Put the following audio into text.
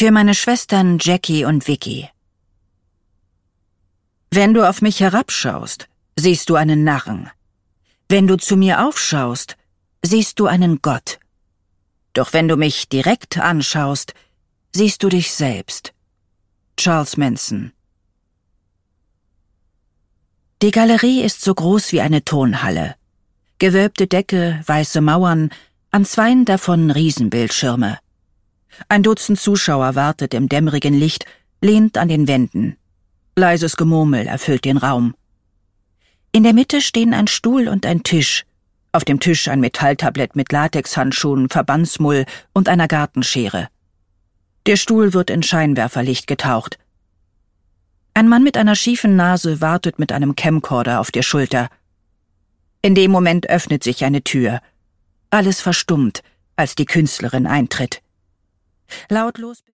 Für meine Schwestern Jackie und Vicky. Wenn du auf mich herabschaust, siehst du einen Narren. Wenn du zu mir aufschaust, siehst du einen Gott. Doch wenn du mich direkt anschaust, siehst du dich selbst. Charles Manson. Die Galerie ist so groß wie eine Turnhalle. Gewölbte Decke, weiße Mauern, an zweien davon Riesenbildschirme. Ein Dutzend Zuschauer wartet im dämmerigen Licht, lehnt an den Wänden. Leises Gemurmel erfüllt den Raum. In der Mitte stehen ein Stuhl und ein Tisch. Auf dem Tisch ein Metalltablett mit Latexhandschuhen, Verbandsmull und einer Gartenschere. Der Stuhl wird in Scheinwerferlicht getaucht. Ein Mann mit einer schiefen Nase wartet mit einem Camcorder auf der Schulter. In dem Moment öffnet sich eine Tür. Alles verstummt, als die Künstlerin eintritt. Lautlos